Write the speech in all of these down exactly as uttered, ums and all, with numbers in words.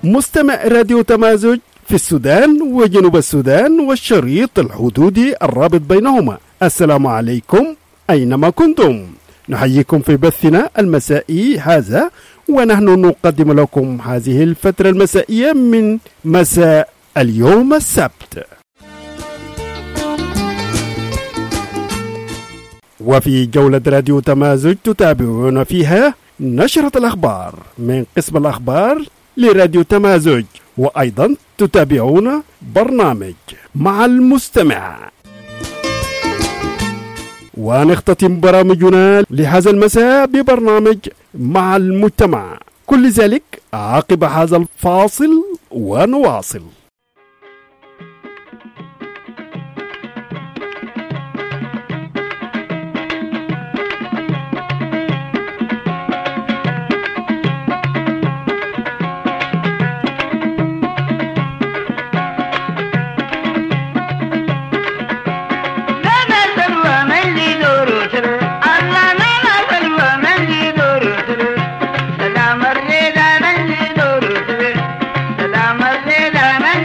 مستمع راديو تمازج في السودان وجنوب السودان والشريط الحدودي الرابط بينهما. السلام عليكم أينما كنتم، نحييكم في بثنا المسائي هذا، ونحن نقدم لكم هذه الفترة المسائية من مساء اليوم السبت. وفي جولة راديو تمازج تتابعون فيها نشرة الأخبار من قسم الأخبار لراديو تمازج، وأيضا تتابعون برنامج مع المستمع. ونختتم برامجنا لهذا المساء ببرنامج مع المجتمع، كل ذلك عقب هذا الفاصل ونواصل. Dama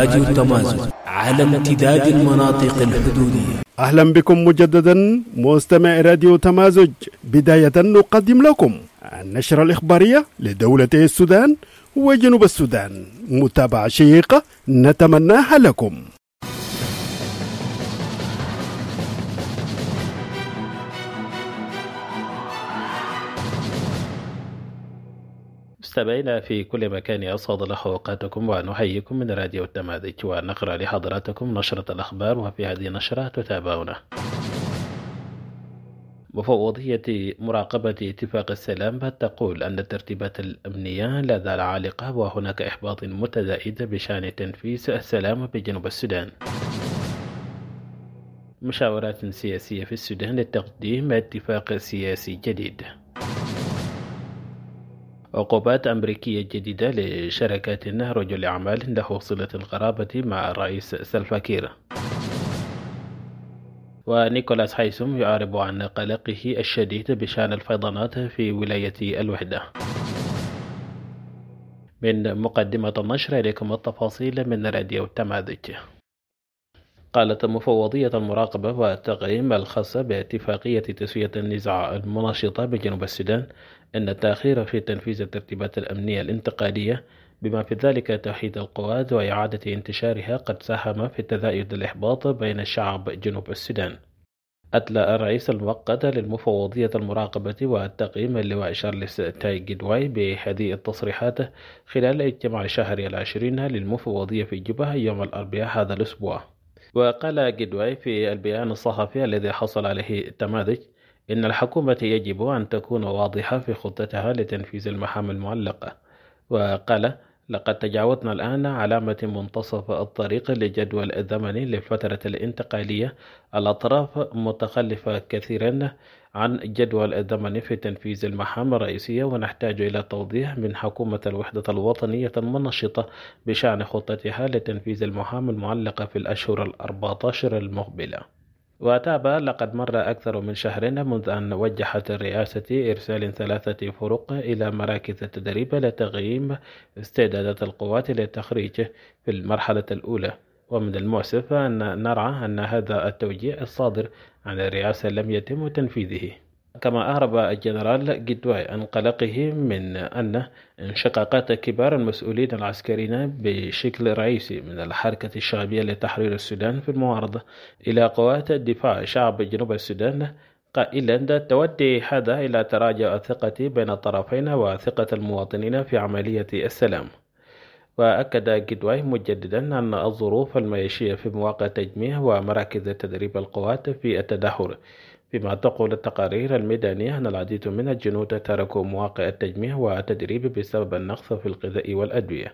راديو التمازج على امتداد المناطق الحدودية. أهلا بكم مجددا مستمع راديو تمازج. بداية نقدم لكم النشرة الإخبارية لدولتي السودان وجنوب السودان، متابعة شيقة نتمناها لكم. مستمعينا في كل مكان، أسعد الله أوقاتكم ونحييكم من راديو التمازج، ونقرأ لحضراتكم نشرة الأخبار. وفي هذه النشرة تتابعون: مفوضية مراقبة اتفاق السلام تقول أن الترتيبات الأمنية لا زال عالقة وهناك إحباط متزايد بشأن تنفيذ السلام بجنوب السودان. مشاورات سياسية في السودان لتقديم اتفاق سياسي جديد. عقوبات أمريكية جديدة لشركات رجل أعمال له صلة القرابة مع الرئيس سلفا كير. ونيكولاس حيسوم يعرب عن قلقه الشديد بشأن الفيضانات في ولاية الوحدة. من مقدمة النشر إليكم التفاصيل من راديو التمازج. قالت مفوضية المراقبة والتقييم الخاصة باتفاقية تسوية النزاع المنشطة بجنوب السودان أن التأخير في تنفيذ الترتيبات الأمنية الانتقالية بما في ذلك توحيد القوات وإعادة انتشارها قد ساهم في تزايد الإحباط بين الشعب جنوب السودان. أدلى الرئيس المؤقت للمفوضية المراقبة والتقييم اللواء شارلس تاي جدواي بهذه التصريحات خلال اجتماع الشهر العشرين للمفوضية في جوبا يوم الأربعاء هذا الأسبوع. وقال جدواي في البيان الصحفي الذي حصل عليه التمازج إن الحكومة يجب أن تكون واضحة في خطتها لتنفيذ المهام المعلقة. وقال: لقد تجاوزنا الآن علامة منتصف الطريق لجدول الزمن للفترة الانتقالية. الأطراف متخلفة كثيرا عن جدول الزمن في تنفيذ المهام الرئيسية، ونحتاج إلى توضيح من حكومة الوحدة الوطنية المنشطة بشأن خطتها لتنفيذ المهام المعلقة في الأشهر الأربعة عشر المقبلة. وتابع: لقد مر أكثر من شهر منذ أن وجهت الرئاسة إرسال ثلاثة فرق إلى مراكز التدريب لتقييم استعدادات القوات للتخريج في المرحلة الأولى، ومن المؤسف أن نرى أن هذا التوجيه الصادر عن الرئاسة لم يتم تنفيذه. كما أهرب الجنرال جدواي عن قلقه من أن انشقاقات كبار المسؤولين العسكريين بشكل رئيسي من الحركة الشعبية لتحرير السودان في المعارضة إلى قوات دفاع شعب جنوب السودان، قائلا: تودي هذا إلى تراجع الثقة بين الطرفين وثقة المواطنين في عملية السلام. وأكد جدواي مجددا أن الظروف المعيشية في مواقع التجميع ومراكز تدريب القوات في التدهور، فيما تقول التقارير الميدانية أن العديد من الجنود تركوا مواقع التجميع والتدريب بسبب النقص في الغذاء والأدوية.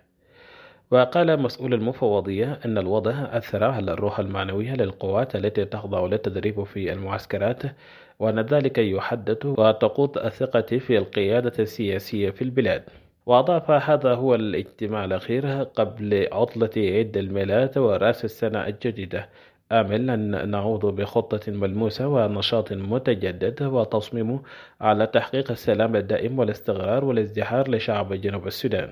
وقال مسؤول المفوضية أن الوضع أثر على الروح المعنوية للقوات التي تخضع للتدريب في المعسكرات، وأن ذلك يحدد وتقود الثقة في القيادة السياسية في البلاد. وأضاف: هذا هو الاجتماع الأخير قبل عطلة عيد الميلاد ورأس السنة الجديدة، آمل أن نعود بخطة ملموسة ونشاط متجدد وتصميم على تحقيق السلام الدائم والاستقرار والازدهار لشعب جنوب السودان.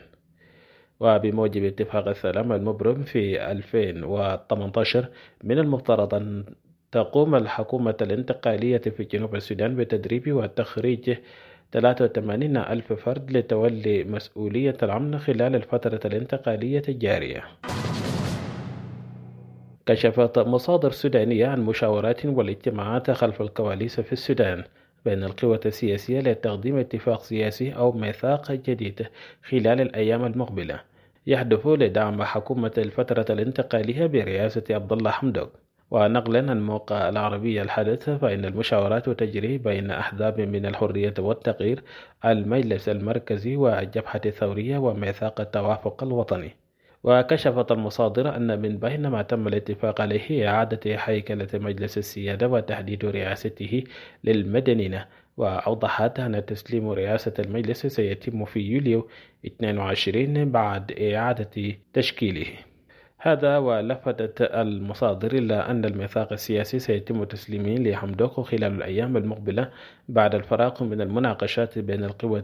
وبموجب اتفاق السلام المبرم في ألفين وثمانية عشر، من المفترض أن تقوم الحكومة الانتقالية في جنوب السودان بتدريب وتخريج ثلاثة وثمانين ألف فرد لتولي مسؤولية الأمن خلال الفترة الانتقالية الجارية. كشفت مصادر سودانية عن مشاورات والاجتماعات خلف الكواليس في السودان بين القوى السياسية لتقديم اتفاق سياسي أو ميثاق جديد خلال الأيام المقبلة يهدف لدعم حكومة الفترة الانتقالية برئاسة عبد الله حمدوك. ونقلا عن موقع العربية الحدث، فإن المشاورات تجري بين أحزاب من الحرية والتغيير، المجلس المركزي والجبهة الثورية وميثاق التوافق الوطني. وكشفت المصادر أن من بين ما تم الاتفاق عليه إعادة هيكلة مجلس السيادة وتحديد رئاسته للمدنيين، وأوضحت أن تسليم رئاسة المجلس سيتم في يوليو اثنين وعشرين بعد إعادة تشكيله. هذا ولفتت المصادر إلى أن الميثاق السياسي سيتم تسليمه لحمدوك خلال الأيام المقبلة بعد الفراغ من المناقشات بين القوى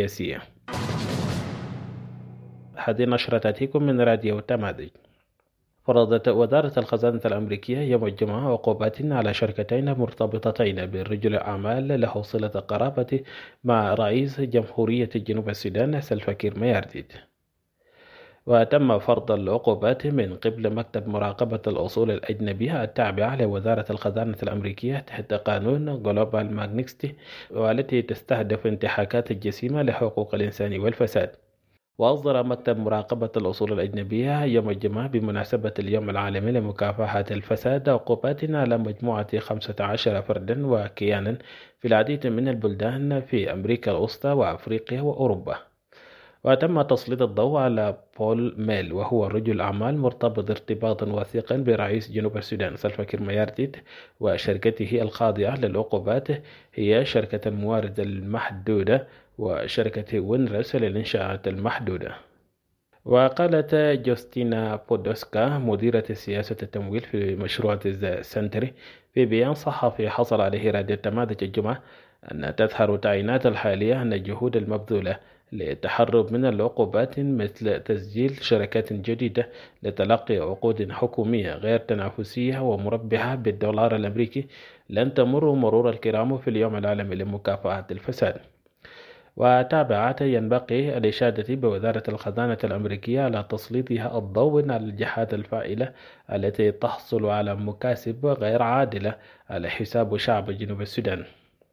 السياسية. هذه نشرة تأتيكم من راديو تمازج. فرضت وزارة الخزانة الأمريكية يوم الجمعة عقوبات على شركتين مرتبطتين برجل أعمال له صلة قرابة مع رئيس جمهورية جنوب السودان سلفا كير ميارديت. وتم فرض العقوبات من قبل مكتب مراقبة الأصول الأجنبية التابعة لوزارة الخزانة الأمريكية تحت قانون جلوبال ماغنيتسي، والتي تستهدف انتهاكات جسيمة لحقوق الإنسان والفساد. وأصدر مكتب مراقبة الأصول الأجنبية يوم الجمعة بمناسبة اليوم العالمي لمكافحة الفساد عقوبات على مجموعة خمسة عشر فردا وكيانا في العديد من البلدان في أمريكا الوسطى وأفريقيا وأوروبا. وتم تسليط الضوء على بول ميل، وهو رجل أعمال مرتبط ارتباطا وثيقا برئيس جنوب السودان سلفا كير ميارديت، وشركته الخاضعة للعقوبات هي شركة الموارد المحدودة وشركة وينرس للإنشاءات المحدودة. وقالت جوستينا بودوسكا مديرة سياسة التمويل في مشروع سنتري في بيان صحفي حصل عليه راديو التماذج الجمعة أن تظهر التعيينات الحالية أن الجهود المبذولة للتحرر من العقوبات مثل تسجيل شركات جديدة لتلقي عقود حكومية غير تنافسية ومربحة بالدولار الأمريكي لن تمر مرور الكرام في اليوم العالمي لمكافحة الفساد. وتابعت ينبغي الإشادة بوزارة الخزانة الأمريكية على تسليطها الضوء على الجهات الفاعلة التي تحصل على مكاسب غير عادلة على حساب شعب جنوب السودان.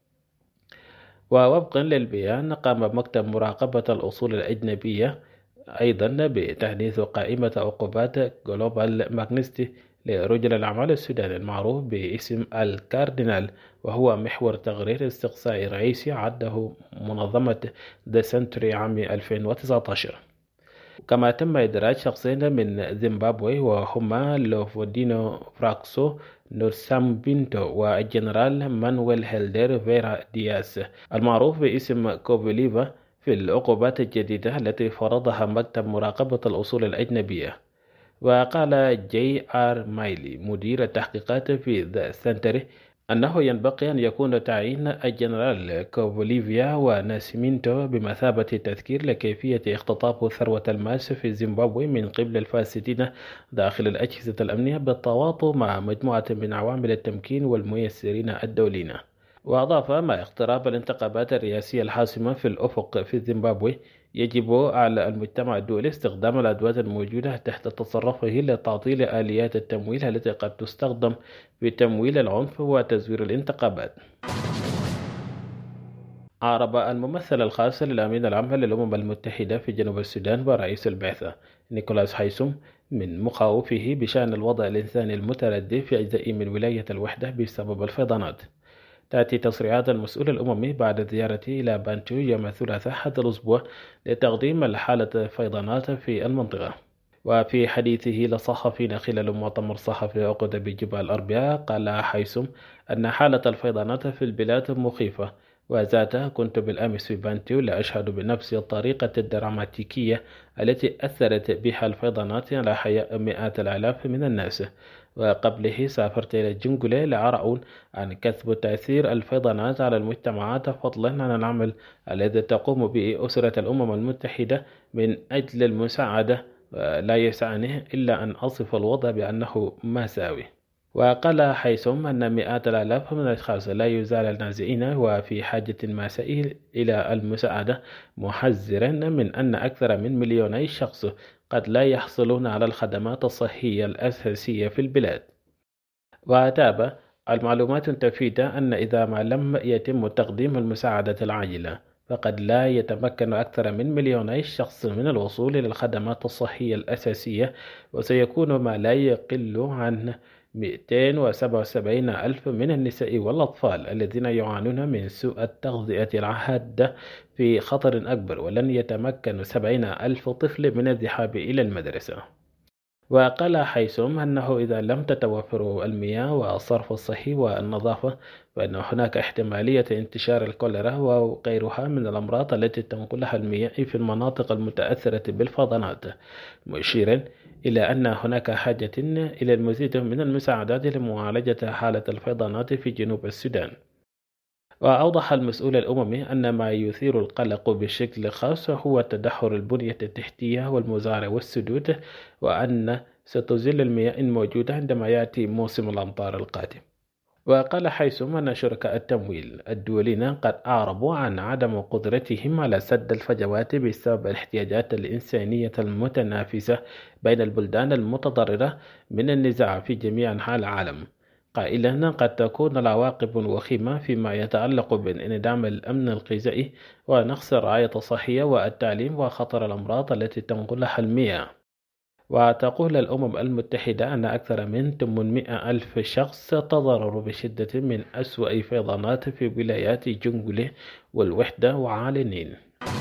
ووفقا للبيان قام مكتب مراقبة الأصول الأجنبية أيضا بتحديث قائمة عقوبات جلوبال ماغنيتسي لرجل الأعمال السوداني المعروف باسم الكاردينال، وهو محور تقرير استقصائي رئيسي عده منظمة ذا سنتري عام ألفين وتسعة عشر. كما تم إدراج شخصين من زيمبابوي وهما لوفودينو فراكسو نورسامبينتو والجنرال مانويل هيلدر فيرا دياس المعروف باسم كوفوليفا في العقوبات الجديدة التي فرضها مكتب مراقبة الأصول الأجنبية. وقال جي آر مايلي مدير التحقيقات في ذا سنتري أنه ينبغي أن يكون تعيين الجنرال كوفوليفيا وناسيمينتو بمثابة تذكير لكيفية اختطاف ثروة الماس في زيمبابوي من قبل الفاسدين داخل الأجهزة الأمنية بالتواطؤ مع مجموعة من عوامل التمكين والميسرين الدوليين. وأضاف مع اقتراب الانتخابات الرئاسية الحاسمة في الأفق في زيمبابوي يجب على المجتمع الدولي استخدام الأدوات الموجودة تحت تصرفه لتعطيل آليات التمويل التي قد تستخدم في تمويل العنف وتزوير الانتخابات. أعرب الممثل الخاص للأمين العام للأمم المتحدة في جنوب السودان ورئيس البعثة نيكولاس هايسوم من مخاوفه بشأن الوضع الإنساني المتردي في أجزاء من ولاية الوحدة بسبب الفيضانات. تأتي تصريحات المسؤول الأممي بعد زيارته إلى بانتو يوم الثلاثاء هذا الأسبوع لتقديم حالة فيضانات في المنطقة. وفي حديثه للصحفيين خلال مؤتمر صحفي عقد بجبال الأربعاء قال هايسوم أن حالة الفيضانات في البلاد مخيفة، وذاته كنت بالأمس في بانتو لأشهد بنفسي الطريقة الدراماتيكية التي أثرت بها الفيضانات على حياة مئات الآلاف من الناس. وقبله سافرت إلى جنجولي لأرى عن كسب تأثير الفيضانات على المجتمعات فضلا عن العمل الذي تقوم به أسرة الأمم المتحدة من أجل المساعدة. لا يسعني إلا أن أصف الوضع بأنه مأساوي. وقال هايسوم أن مئات الآلاف من الأشخاص لا يزال النازئين وفي حاجة ماسة إلى المساعدة، محذرا من أن أكثر من مليوني شخص قد لا يحصلون على الخدمات الصحية الأساسية في البلاد. وتابع المعلومات تفيد أن إذا ما لم يتم تقديم المساعدة العاجلة فقد لا يتمكن أكثر من مليوني شخص من الوصول إلى الخدمات الصحية الأساسية، وسيكون ما لا يقل عن مئتين وسبعة وسبعين ألف من النساء والأطفال الذين يعانون من سوء التغذية الحادة في خطر أكبر، ولن يتمكن سبعين ألف طفل من الذهاب إلى المدرسة. وقال هايسوم أنه إذا لم تتوفر المياه والصرف الصحي والنظافة فإن هناك احتمالية انتشار الكوليرا وغيرها من الأمراض التي تنقلها المياه في المناطق المتأثرة بالفيضانات، مشيرا إلى أن هناك حاجة إلى المزيد من المساعدات لمعالجة حالة الفيضانات في جنوب السودان. وأوضح المسؤول الأممي أن ما يثير القلق بشكل خاص هو تدهور البنية التحتية والمزارع والسدود، وأن ستزيل المياه الموجودة عندما يأتي موسم الأمطار القادم. وقال حيثم أن شركاء التمويل الدوليين قد أعربوا عن عدم قدرتهم على سد الفجوات بسبب الاحتياجات الإنسانية المتنافسة بين البلدان المتضررة من النزاع في جميع أنحاء العالم، قائلا قد تكون العواقب وخيمة فيما يتعلق بانعدام الأمن الغذائي ونقص الرعاية الصحية والتعليم وخطر الأمراض التي تنقلها المياه. وتقول الأمم المتحدة أن أكثر من ثمانمئة ألف شخص تضرروا بشدة من أسوأ فيضانات في ولايات جنجلي والوحدة وعالنين.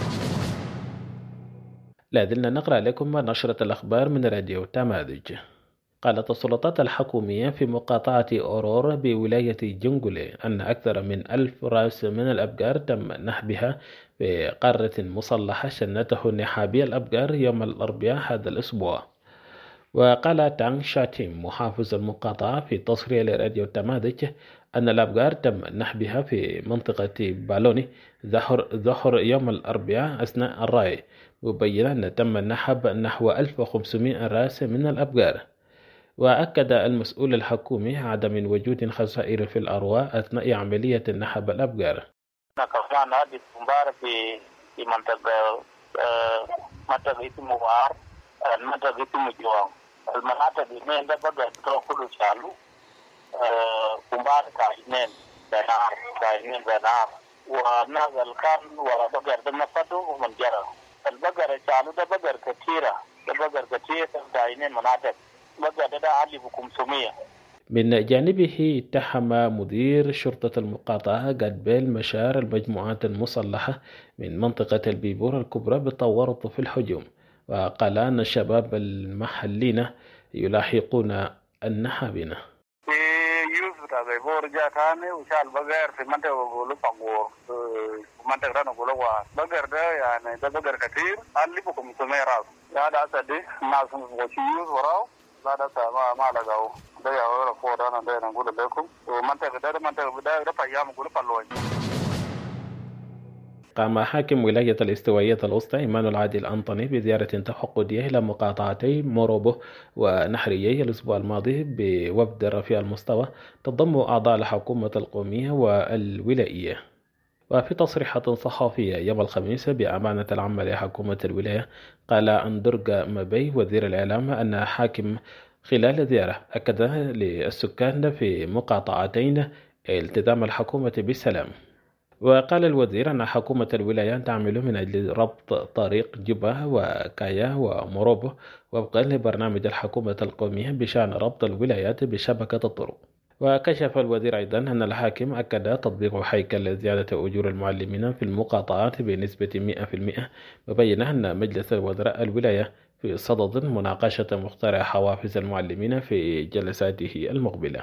لا زلنا نقرأ لكم نشرة الأخبار من راديو تماذج. قالت السلطات الحكومية في مقاطعة أورور بولاية جنجلي أن أكثر من ألف رأس من الأبقار تم نهبها في قارة مسلحة شنته نحابي الأبقار يوم الأربعاء هذا الأسبوع. وقال تانغ شاتيم محافظ المقاطعة في تصريح لراديو تماذج أن الأبقار تم نهبها في منطقة بالوني ظهر ظهر يوم الأربعاء أثناء الرعي، مبينا أن تم نهب نحو ألف وخمسمئة رأس من الأبقار. وأكد المسؤول الحكومي عدم وجود خسائر في الأرواح أثناء عملية نهب الأبقار. كمان هذه المباراة في في منطقة منطقة اسمه وار المنطقة اسمه جوان المناطق دي من ده بقى تروحوا شالو مباراة كاينين بنار كاينين بنار ونازل كان ولا بقى ده نفتو ومن جرا البقر شالو ده بقى كثيرة ده بقى كثير كاينين مناطق بقى ده علي بكم سمية. من جانبه اتهم مدير شرطة المقاطعة قادبيل مشار المجموعات المسلحة من منطقة البيبور الكبرى بالتورط في الهجوم، وقال أن الشباب المحلين يلاحقون النهابين. في يوسف بتاع بيبور جاء ثاني وشال بقر في منطقة بقولوا بانغور منطقة ده نقولوا بقر ده يعني ده بقر كثير علي بكم سمية راس هذا أسدي ناس وشيوز وراو هذا ما ما لقاه ده يا ورا فوق أنا ده نقول لكم ومنطقة ده منطقة ده ده فيام نقول بالوين. قام حاكم ولاية الاستوائية الوسطى إيمان العادل أنطوني بزيارة تفقدية إلى مقاطعتي موروبو ونحريي الأسبوع الماضي بوفد رفيع المستوى تضم أعضاء الحكومة القومية والولائية. وفي تصريحات صحفية يوم الخميس بأمانة العامة لحكومة الولاية، قال أندرغ مابي وزير الإعلام أن حاكم خلال زيارة أكد للسكان في مقاطعتين التزام الحكومة بالسلام. وقال الوزير أن حكومة الولاية تعمل من أجل ربط طريق جبا وكايا وموروبو وفقا لبرنامج الحكومة القومية بشأن ربط الولايات بشبكة الطرق. وكشف الوزير أيضا أن الحاكم أكد تطبيق هيكل زيادة أجور المعلمين في المقاطعات بنسبة مئة بالمئة، مبينا أن مجلس وزراء الولاية في صدد مناقشة مخترع حوافز المعلمين في جلساته المقبلة.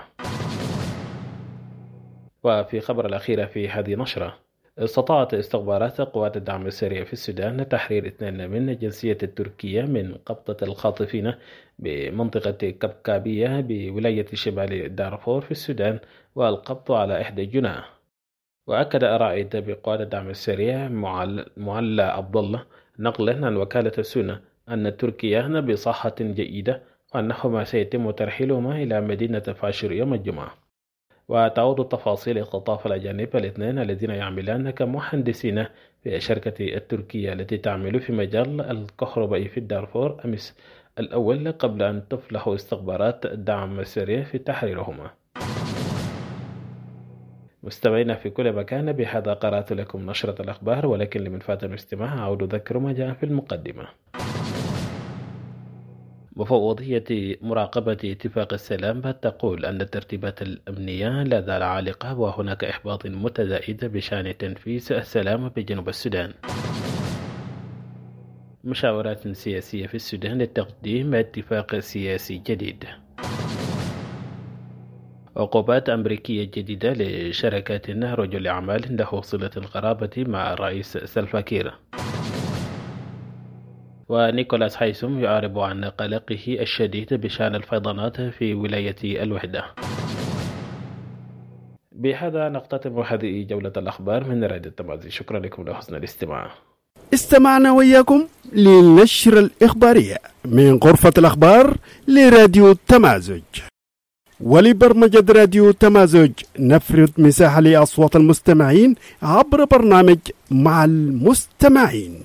وفي خبر الأخير في هذه نشرة، استطاعت استخبارات قوات الدعم السريع في السودان تحرير اثنين من الجنسية التركية من قبضة الخاطفين بمنطقة كبكابية بولاية شمال دارفور في السودان والقبض على إحدى جناه. وأكد رائد بقوات الدعم السريع معلى عبد الله نقلا عن وكالة السنة أن التركيان بصحة جيدة وأنهما سيتم ترحيلهما إلى مدينة فاشر يوم الجمعة. وتعود تفاصيل اختطاف الأجانب الاثنين الذين يعملان كمهندسين في الشركة التركية التي تعمل في مجال الكهرباء في دارفور أمس الأول قبل أن تفلح استخبارات الدعم السريع في تحريرهما. مستمعينا في كل مكان، بهذا قرأت لكم نشرة الأخبار، ولكن لمن فات الاستماع أعود أذكر ما جاء في المقدمة. مفوضية مراقبة اتفاق السلام تقول أن الترتيبات الأمنية لا زال عالقة وهناك إحباط متزايد بشأن تنفيذ السلام بجنوب السودان. مشاورات سياسية في السودان لتقديم اتفاق سياسي جديد. عقوبات أمريكية جديدة لشركات رجل أعمال له صلة القرابة مع الرئيس سلفا كير. ونيكولاس حيثم يعرب عن قلقه الشديد بشأن الفيضانات في ولاية الوحدة. بهذا نختتم هذه جولة الأخبار من راديو التماذج. شكرا لكم لحسن الاستماع. استمعنا وإياكم للنشرة الإخبارية من غرفة الأخبار لراديو التمازج. ولبرمجة راديو التمازج نفرد مساحة لأصوات المستمعين عبر برنامج مع المستمعين.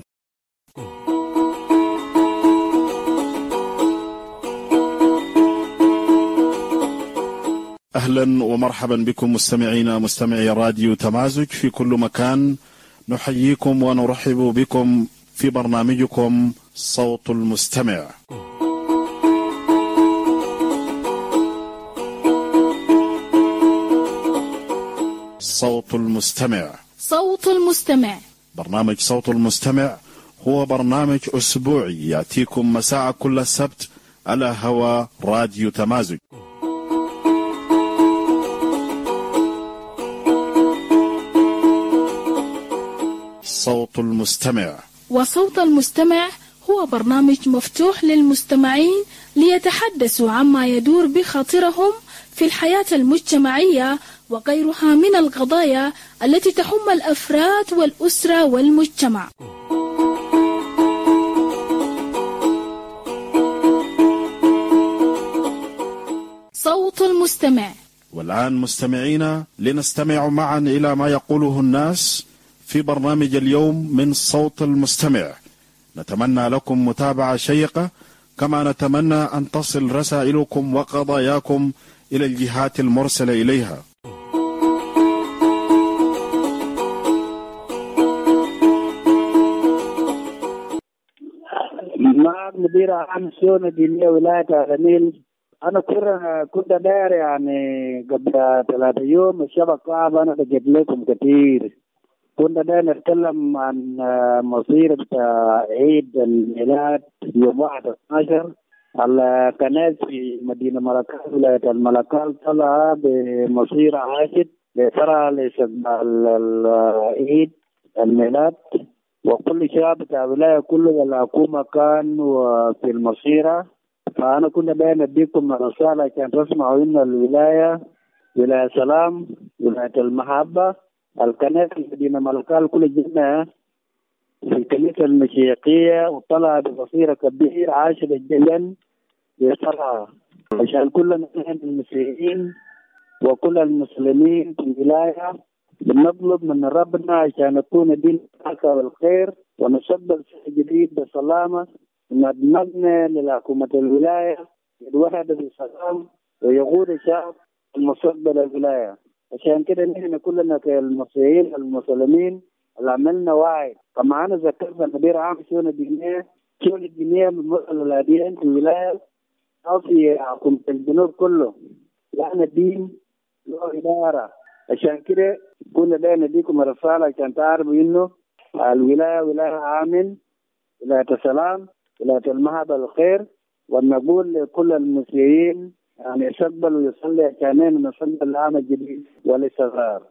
أهلا ومرحبا بكم مستمعينا مستمعي راديو تمازج في كل مكان. نحييكم ونرحب بكم في برنامجكم صوت المستمع. صوت المستمع صوت المستمع برنامج صوت المستمع هو برنامج أسبوعي يأتيكم مساء كل السبت على هوا راديو تمازج. صوت المستمع وصوت المستمع هو برنامج مفتوح للمستمعين ليتحدثوا عما يدور بخاطرهم في الحياة المجتمعية وغيرها من القضايا التي تهم الأفراد والأسرة والمجتمع. صوت المستمع. والآن مستمعينا لنستمع معا إلى ما يقوله الناس في برنامج اليوم من صوت المستمع. نتمنى لكم متابعة شيقة، كما نتمنى أن تصل رسائلكم وقضاياكم إلى الجهات المرسلة إليها. مع مدير عام الشؤون الدينية ولاية النيل. أنا كنت داير يعني قبل ثلاثة يوم الشبكة أنا بجيب لكم كثير. كنا داير نتكلم عن مصير عيد الميلاد يوم واحد عشر على قناة في مدينة ملكال ولاية الملكال، طلع بمصير عاشد لترى لاستقبال العيد الميلاد، وكل شعب بتاع الولاية كله والحكومة كانوا في المصيرة. فأنا كنا داير نديكم رسالة عشان تسمعوا إن الولاية ولاية سلام ولاية المحبة القناة في مدينة ملكال كل جنة في الكنيسة المشيقية، وطلع ببصيرة كبير عاشر جدا يصلها عشان كلنا المسيحيين وكل المسلمين في الولاية بنطلب من ربنا عشان يكون دين البركة والخير، ونستقبل سنة جديد بسلامة، ونبني لحكومة الولاية الوحدة بسلام ويقود الشعب المستقبل الولاية. عشان كده نحن كلنا كالمصريين المسلمين اللي عملنا وعي. فمعنا ذكرنا مدير عام الشؤون الدينية الشؤون الدينية من مصر الأديان في الولاية أو في حكومة الجنوب كله، لأن الدين له إدارة. عشان كده كنا دا نديكم رسالة عشان تعرفوا إنه الولاية ولاية آمن، ولاية السلام، ولاية المحبة الخير، ونقول لكل المسيحيين يعني يستقبل ويصلي عشان نصلي العام الجديد والاستقرار.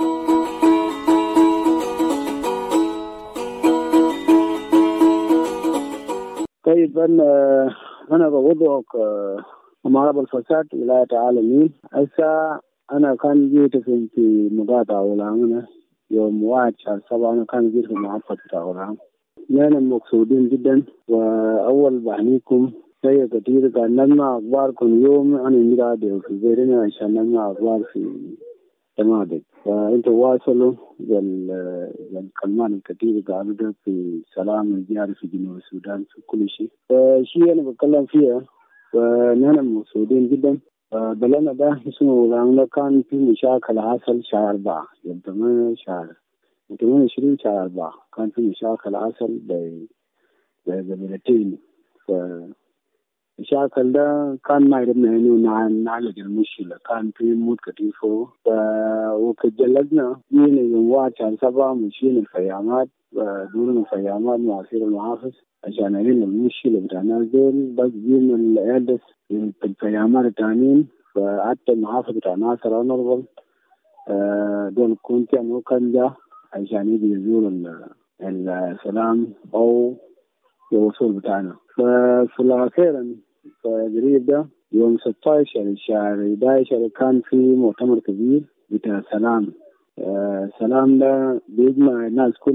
طيب أنا أنا بوضعك معرض الفساد ولاية العالمين. هسه أنا كان جيت في في مقاطعة ولا يوم واحد شهر سبعة أنا كان جيت في محافظة تاورام. نحن مقصودين جدا، وأول بعنيكم شيء كثير كان نسمع أخباركم يوم عن الميلاد في بيرنا عشان نسمع أخبار في تمادك، فأنتوا واصلوا بالكلمات الكثير قاعدة في سلام الجاري في جنوب السودان في كل شيء. فشيء أنا بتكلم فيها فنحن مقصودين جدا. بلنا ده اسمه لأنه كان في مشاكل حصل شهر أربعة يوم ثمانية شهر ثمانية وعشرين شهر أربعة كان في مشاكل حصل بين بلدين. فالمشاكل ده كان ما يرمنا إنه نعالج المشكلة، كان في موت كتير فوق. وكجلدنا جينا يوم واحد شهر سبعة مشينا الخيامات دورنا الخيامات مع سير المحافظ عشان نحل المشكلة بتاع الناس دول. بس جينا العيادة في الخيامات التانيين، فحتى المحافظ بتاع ناصر أنربل دول كنت يعني وكان جا عشان يجي يزور السلام أو الوصول بتاعنا. ففي الأخير فقريب ده يوم ستة عشر شهر أحد عشر كان في مؤتمر كبير بتاع سلام. آه سلام ده بيجمع الناس كله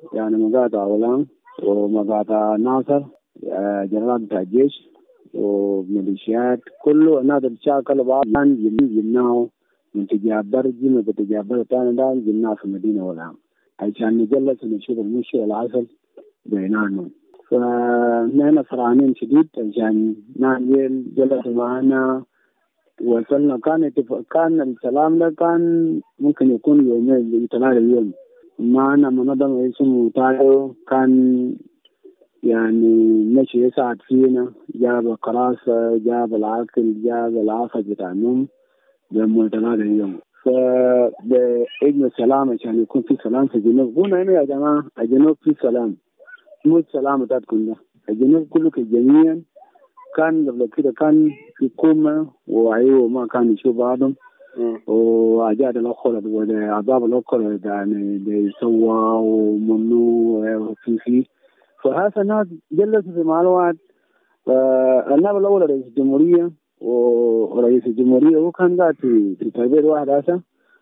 يعني مقاطع ولان ومقاطع ناصر جنرال بتاع الجيش وميليشيات كله الناس بتشاكلوا بعض جبناه من تجابر جينا بتجابر تاني ده جبناه في المدينة والعام عشان نجلس ونشوف المشكلة العسل بيننا. فنحن فرحانين شديد عشان نعمل جلسوا معنا وصلنا. كان كان السلام ده كان ممكن يكون يومين ثلاثة يوم. معنا منظمة اسمه تايو كان يعني مشي يساعد فينا، جاب قراصة جاب العاقل جاب العافية بتاع النوم بيوم ثلاثة يوم. فبإجمع السلام عشان يكون في سلام في الجنوب. قلنا هنا يا جماعة الجنوب في سلام، مو السلام بتاعتكم ده. الجنوب كله كجميع كان قبل كده كان في كومة وعيوه ما كان يشوف بعضهم وأجاد الأخرى وعذاب الأخرى يعني بيسوى ومنو في فيه. فهذا الناس جلسوا في معلومات. النائب الأول رئيس الجمهورية ورئيس الجمهورية هو كان قاعد في في تربية واحد هذا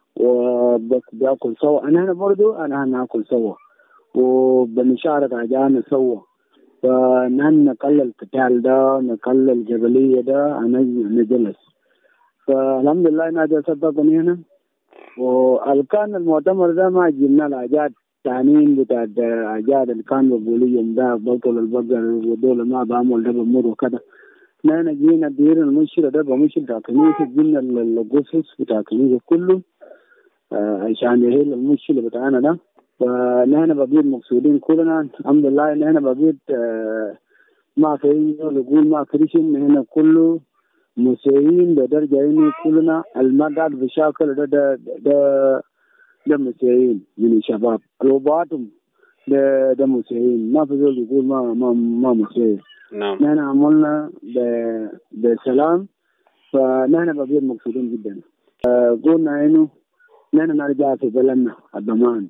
وبيأكل سوا. أنا هنا برضو أنا هنأكل سوا وبنشارك عجانا سوا. فنحن نقلل القتال ده نقلل الجبلية ده أنا نجلس. فالحمد لله ناجي صدقني هنا. والكان المؤتمر ده ما جبنا العجاد تعنين بتاع العجاد اللي كانوا بيقولوا يوم ده بطل البقر ودول ما بعمل ده بمر وكذا. نحن جينا دير المشكلة ده بمشكلة بتاع كنيسة جينا القصص بتاع كنيسة كله عشان يهيل المشكلة بتاعنا ده. فنحن بقيت مقصودين كلنا الحمد لله. نحن بقيت ما في يقول ما كريشن هنا كله مسيحيين بدرجة إنه كلنا المقعد بشكل ده ده ده ده مسيحيين من الشباب روباتهم ده ده مسيحيين ما في زول يقول ما ما ما مسيحي. نعم. نحن عملنا بسلام. فنحن بقيت مقصودين جدا. قلنا إنه نحن نرجع في بلدنا الضمان.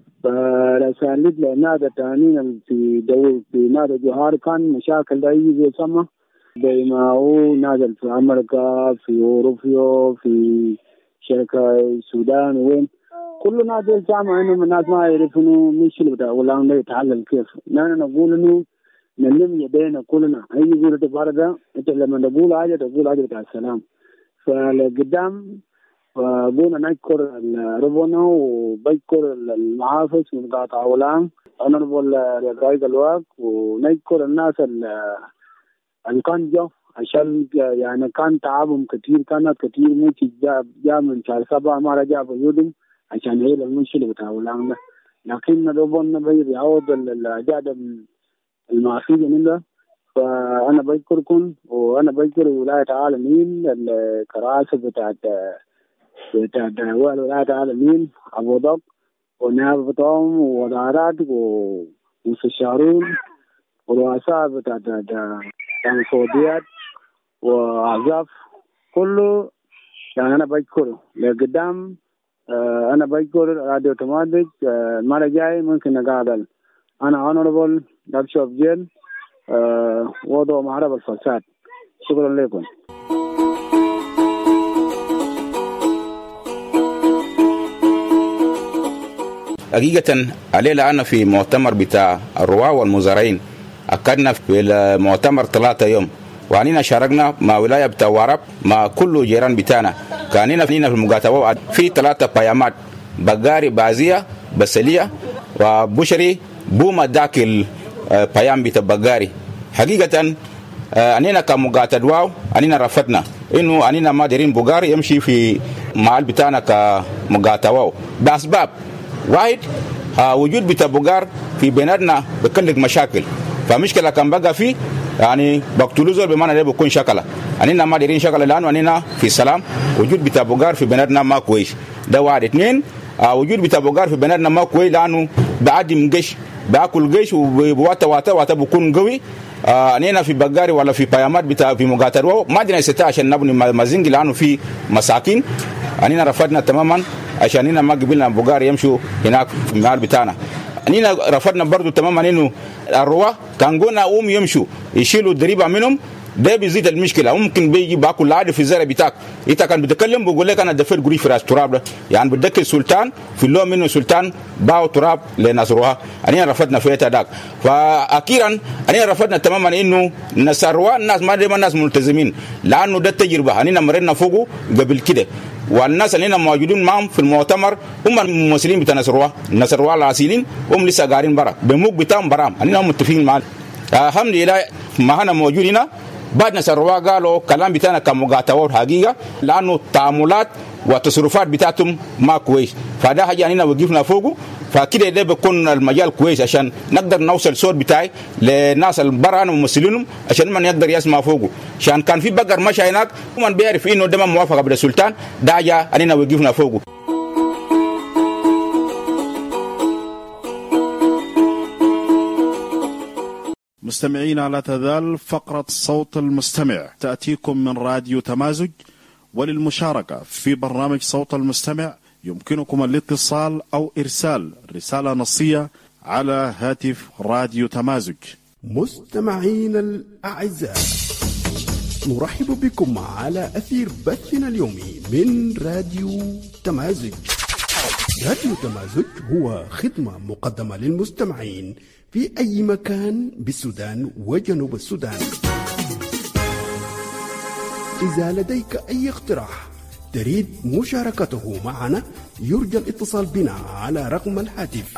فرسالت لنادى تانين في دول في نادى جوهر كان مشاكل ده يجي يسمى بما هو نازل في أمريكا في أوروبا في شركة السودان وين كل نادي سامع إنه الناس ما يعرفوا مشكلة بتاع ولا عنده يتحلل كيف. نحن نقول إنه نلم يدينا كلنا أي يقول تبارك أنت لما نقول حاجة تقول حاجة بتاع السلام. فلقدام فقلنا نذكر ربنا وبذكر المحافظ من قاطع ولام أنا نقول رئيس الوقت ونذكر الناس اللي كان جو عشان يعني كان تعبهم كثير كانت كثير ممكن جاء جاء من شهر سبعة ما رجع بيودهم عشان هي المشكلة بتاع ولام ده. لكن ربنا بيعوض الأجاد المعصية منه. فأنا بذكركم وأنا بذكر ولاية العالمين الكراسة بتاعت بتاعت ولاية العالمين أبو ظبي ونائب بتاعهم ووزارات ومستشارون ورؤساء بتاعت السعوديات وأعزاب كله يعني أنا بذكره لقدام. أنا بذكر راديو تمادج المرة الجاية ممكن نقابل. أنا honorable دبشوف جيل وضع معرض الفساد. شكرا لكم. حقيقة علينا أنا في مؤتمر بتاع الرواة والمزارعين أكدنا في المؤتمر ثلاثة يوم وعنينا شاركنا مع ولاية بتاع وارب مع كل جيران بتاعنا. كاننا فينا في المقاطعة في ثلاثة بيامات بقاري بازية بسلية وبشري بوما داك البيام بتاع بقاري. حقيقة أنينا كمقاطعة أنينا رفضنا إنه أنينا ما ديرين بقاري يمشي في محل بتاعنا كمقاطعة بأسباب واحد وجود بتاع بقار في بلادنا بكلك مشاكل. فمشكلة كان بقى فيه يعني بقتلوا زول بمعنى ده بيكون شكله أنينا ما ديرين شكله لأنه أنينا في السلام وجود بتاع بقار في بلادنا ما كويس. ده واحد. اثنين وجود بتاع بقار في بلادنا ما كويس لأنه بعدم جيش بأكل جيش وبواتا واتا واتا بيكون قوي. أنينا في بقاري ولا في بيامات بتاع في مقاطعة ما عندنا استطاعة عشان نبني مزنج لأنه في مساكين. أنينا رفضنا تماما عشان هنا ما قبلنا بقاري يمشوا هناك في المحل بتاعنا. أنينا رفضنا برضو تماما إنه الرواة كان قلنا أم يمشوا يشيلوا الضريبة منهم ده بيزيد المشكله. ممكن بيجي باكل العادي في الزرع بتاعك، انت كان بتتكلم بقول لك انا دفيت قري في راس تراب ده، يعني بدك السلطان في اللون منه سلطان باو تراب لنصروها. انا رفضنا فيها ذاك. فاخيرا انا رفضنا تماما انه نصروها الناس ما دي الناس ملتزمين، لانه ده تجربه انا مرينا فوقه قبل كده، والناس اللي هنا موجودين معهم في المؤتمر هم الممثلين بتاع نصروها، نصروها العاسلين هم لسه قاعدين برا بموج بتاعهم برام، انا متفقين معاهم. الحمد لله ما هنا موجود هنا. بعد نصروها قالوا كلام بتاعنا كمقاطعات حقيقه، لانه التعاملات والتصرفات بتاعتهم ما كويس، فده حاجه هنا وقفنا فوقه. فكده ده بيكون المجال كويس عشان نقدر نوصل الصوت بتاعي للناس البرا وممثلينهم عشان من يقدر يسمع فوقه. عشان كان في بقر مشى هناك ومن بيعرف انه ده ما موافقه بالسلطان، ده جا هنا وقفنا فوقه. مستمعينا، لا تزال فقرة صوت المستمع تأتيكم من راديو تمازج، وللمشاركة في برنامج صوت المستمع يمكنكم الاتصال أو إرسال رسالة نصية على هاتف راديو تمازج. مستمعين الأعزاء، نرحب بكم على أثير بثنا اليومي من راديو تمازج. راديو تمازج هو خدمة مقدمة للمستمعين في أي مكان بالسودان وجنوب السودان. إذا لديك أي اقتراح تريد مشاركته معنا يرجى الاتصال بنا على رقم الهاتف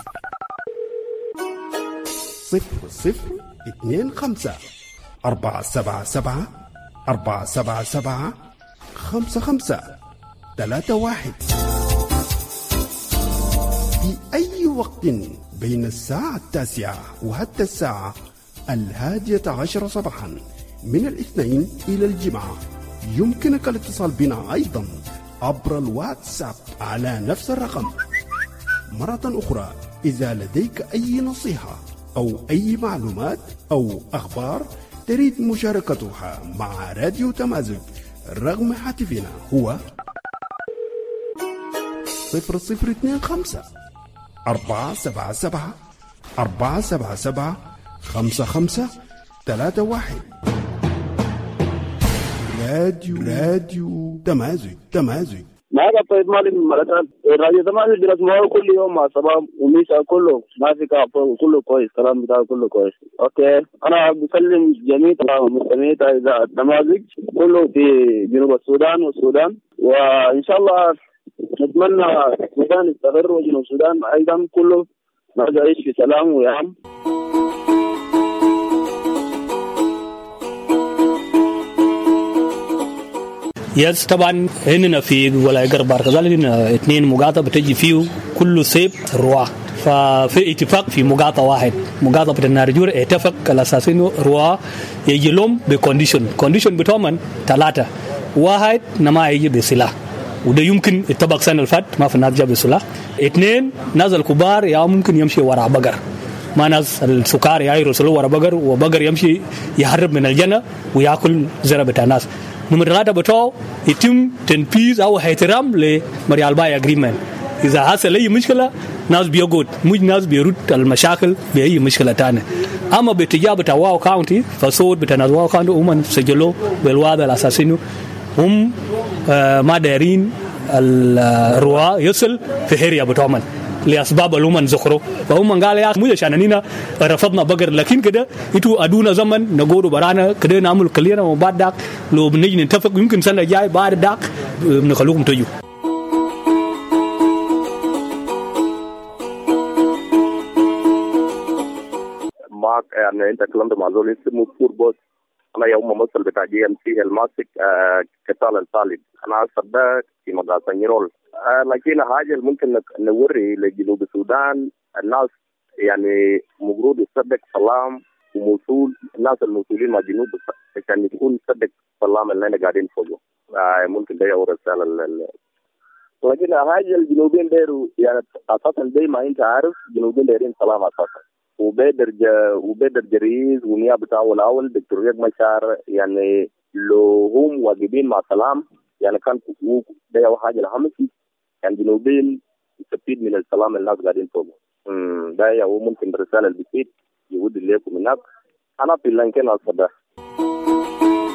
صفر صفر اثنين خمسة أربعة سبعة سبعة أربعة سبعة سبعة خمسة خمسة ثلاثة واحد في أي وقت بين الساعة التاسعة وحتى الساعة الهادية عشر صباحا من الاثنين إلى الجمعة. يمكنك الاتصال بنا أيضا عبر الواتساب على نفس الرقم. مرة أخرى، إذا لديك أي نصيحة أو أي معلومات أو أخبار تريد مشاركتها مع راديو تمازج، رقم هاتفنا هو صفر صفر اثنين خمسة أربعة سبعة سبعة أربعة سبعة سبعة خمسة خمسة ثلاثة واحد. راديو راديو تمازج تمازج. معك طيب مالك من ملكان. الراديو تمازج بنسمعه كل يوم مع صباح وميسا، كله ما في كافه، كله كويس، كلام بتاعه كله كويس. اوكي، انا بسلم جميع مستمعي اذاعه تمازج كله في جنوب السودان والسودان، وان شاء الله نتمنى السودان يستقر وجنوب السودان ايضا كله نرجع يعيش في سلام ويام. يس طبعا هنا في ولاية غرب كذلك هنا اثنين مقاطعة بتجي فيه كل صيب روا، ففي اتفاق في مقاطعة واحد مقاطعة بتاع النارجور اتفق على اساس انه روا يجي لهم بكونديشن كونديشن بتومن ثلاثة. واحد نما يجي بسلاح وده يمكن يتطبق سنة الفات ما في ناس جاب بسلاح. اثنين ناس الكبار يا ممكن يمشي وراء بقر، ما ناس السكر يا يرسلوا وراء بقر وبقر يمشي يهرب من الجنة ويأكل زرع بتاع الناس. نمرة ثلاثة بتوع يتم تنفيذ أو احترام لمريال باي أجريمنت. إذا حصل أي مشكلة ناس بيقود، مش ناس بيرد المشاكل بأي مشكلة تانية. أما باتجاه بتاع واو كاونتي فصوت بتاع ناس واو كاونتي هم سجلوا بالوضع الأساسي هم آه ما دايرين الروا يصل في هيريا بتوعهم لأسباب اللي هم ذكروا، فهم قال يا مو عشان اننا رفضنا بقر، لكن كده انتوا ادونا زمن نقولوا برانا كده نعمل كلنا وبعد ذاك لو بنيجي نتفق يمكن سنه جاي بعد ذاك بنخلوكم تجوا. معك يعني انت كلمت مع زول اسمه فور بوس، انا يوم ممثل بتاع جي ام سي الماسك آه كتال الطالب، انا صدق في مدرسه نيرول. آه لكن حاجه اللي ممكن نوري لجنوب السودان الناس يعني مفروض يصدق سلام وموصول، الناس الموصولين مع جنوب عشان يكون يصدق سلام اللي احنا قاعدين فوقه. آه ممكن ده يوري رساله. لكن حاجه الجنوبيين دايروا يعني اساسا زي ما انت عارف الجنوبيين دايرين سلام اساسا، وبيدر وبيدر جريز ونيابه اول اول دكتور رياض مشار يعني لو هم واجبين مع سلام يعني كان ده حاجه الاهم يعني جنوبين يستفيد من السلام الناس قاعدين فوقه. امم ده هو ممكن الرساله اللي بتفيد يود لكم هناك. انا في لانكن الصباح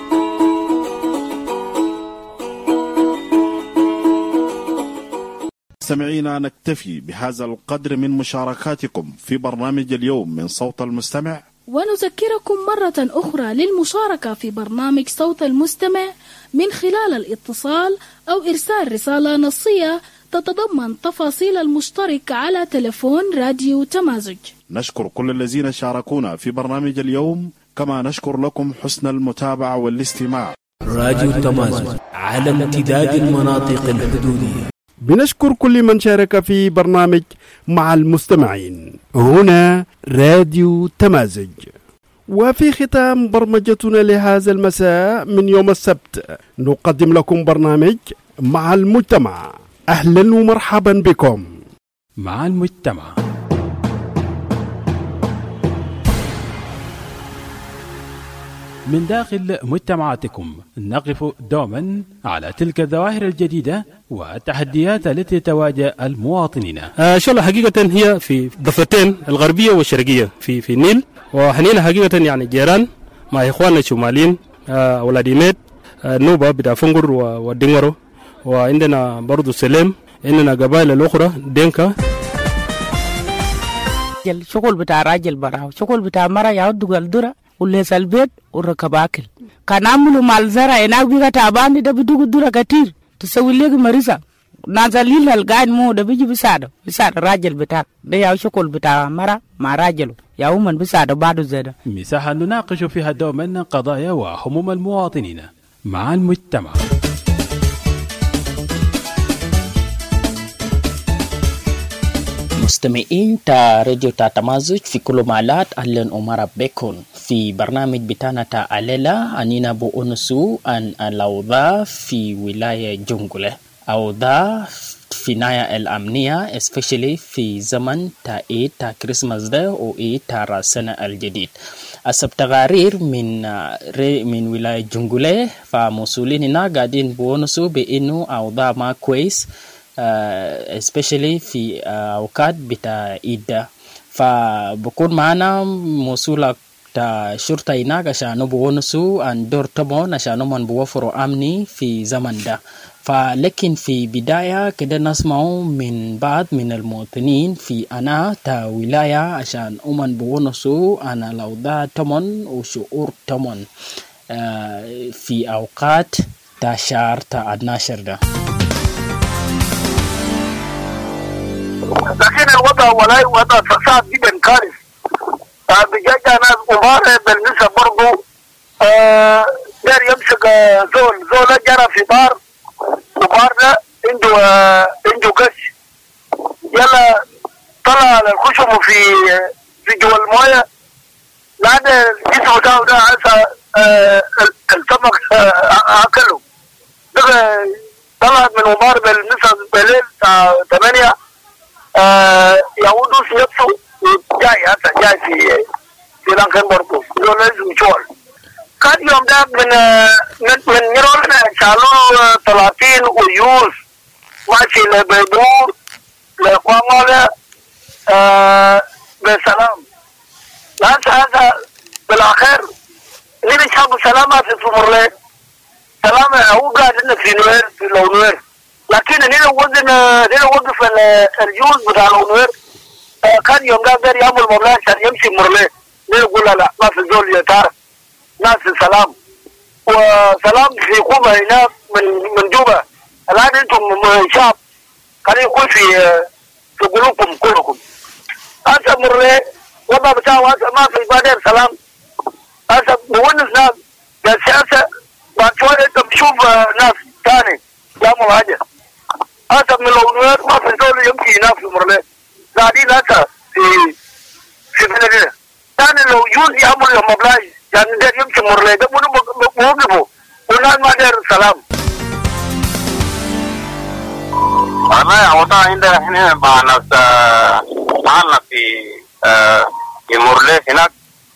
مستمعينا نكتفي بهذا القدر من مشاركاتكم في برنامج اليوم من صوت المستمع، ونذكركم مرة أخرى للمشاركة في برنامج صوت المستمع من خلال الاتصال أو إرسال رسالة نصية تتضمن تفاصيل المشترك على تلفون راديو تمازج. نشكر كل الذين شاركونا في برنامج اليوم، كما نشكر لكم حسن المتابعة والاستماع. راديو تمازج على امتداد المناطق الحدودية. بنشكر كل من شارك في برنامج مع المستمعين. هنا راديو تمازج. وفي ختام برمجتنا لهذا المساء من يوم السبت نقدم لكم برنامج مع المجتمع. أهلا ومرحبا بكم مع المجتمع. من داخل مجتمعاتكم نقف دوما على تلك الظواهر الجديدة والتحديات التي تواجه المواطنين. آه إن شاء الله حقيقة هي في ضفتين الغربية والشرقية في في النيل، وحنينا حقيقة يعني جيران مع إخواننا الشماليين، آه أولاديميت، آه نوبة بتاع فنجر والدنغرو، وعندنا برضو سليم، عندنا قبائل الأخرى دينكا. شغل بتاع راجل براو، شغل بتاع مرة يعود الدرة وليس البيت وركب أكل. كان عملوا مال زرع هناك بيجا تعبان ده بدو الدرة كتير تسوي ليه مريضة نازلين القاعد مو ده بيجي بساعده بساعد راجل بتاع ده يا شغل بتاع مرة مع راجله يا ومن بساعده بعده زيادة. مساحة نناقش فيها دوما قضايا وهموم المواطنين مع المجتمع. مستمعين تا راديو تا تمازج في كل مالات أهلا أمارا بكم في برنامج بتاعنا تا عليلا أنينا بو أنسو أن الأوضاع في ولاية جنجولة، أوضاع في نايا الأمنية especially في زمن تا إيد تا كريسماس ده و إيد تا السنة الجديد. حسب تقارير من من ولاية جنجولة فمسؤولين هنا قاعدين بو أنسو بإنه أوضاع ما كويس Uh, especially في uh, أوقات بتاع إيدا، فبكون معنا مسؤولة تا شرطة هناك عشان نبونسو عن دور طبعا عشان من بوفروا أمني في زمن ده. فلكن في بداية كده نسمعوا من بعض من المواطنين في أنا تا ولاية عشان أمن بونسو أنا لو ده طبعا وشعور طبعا uh, في أوقات تا شهر تا الناشر ده. لكن الوضع ولا وضع فساد جدا كارث. بجاء ناس كبار بالنسبة برضو دار يمسك زول زول جرى في بار وبار ده عنده عنده قش يلا طلع الخشم في في جوا المويه بعد جسمه ده ده عسى السمك اكله طلعت من وبار بالنسبة بالليل الساعة ثمانية يعودوا في نفسه جاي هسه جاي في في لانكن برضو دول لازم يشوال. كان يوم ده من من من يرون شالوا ثلاثين ويوز ماشي لبدور لقوامله بسلام. هذا هذا بالآخر اللي بيشابوا سلامة في سمرلي سلامة هو قاعد في نوير في لونوير، لكن هنا وزن هنا وقف الجوز بتاع الأنوار كان يوم ده يعمل مرلاه عشان يمشي مرلاه. نقول لا لا ما في زول يتعرف ناس سلام وسلام في قومة هنا من من جوبا. الآن أنتم شعب خليه يكون في في قلوبكم كلكم. هذا مرلاه وضع بتاعه هذا ما في بادر سلام. هذا بونس ناس بالسياسة بعد شوية أنت بتشوف ناس ثاني يعمل حاجة. هذا من الأنوار ما في زول يمشي هناك في مرلاه قاعدين هذا في في بلدنا. ثاني لو يجوز يعمل يوم مبلاج يعني ده يمشي مرلاه ده بوقفوا والناس ما داير السلام. والله وضع عندنا احنا مع ناس معنا في في مرلاه هناك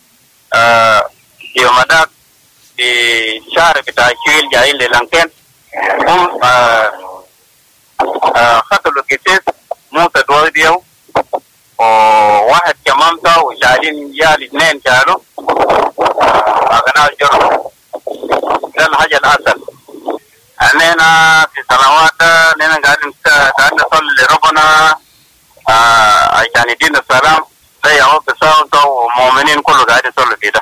يوم ده في شهر بتاع شويل جايين للانكين هم خطلوا كتير مو تدوي ديو وواحد كمان تا وشالين يال اثنين شالوا أغنى الجرم. ده الحاجة الأسل. أننا في سنوات أننا قاعدين قاعدين نصلي لربنا عشان يدينا السلام زي هو بساوته ومؤمنين كله قاعد يصلي في ده.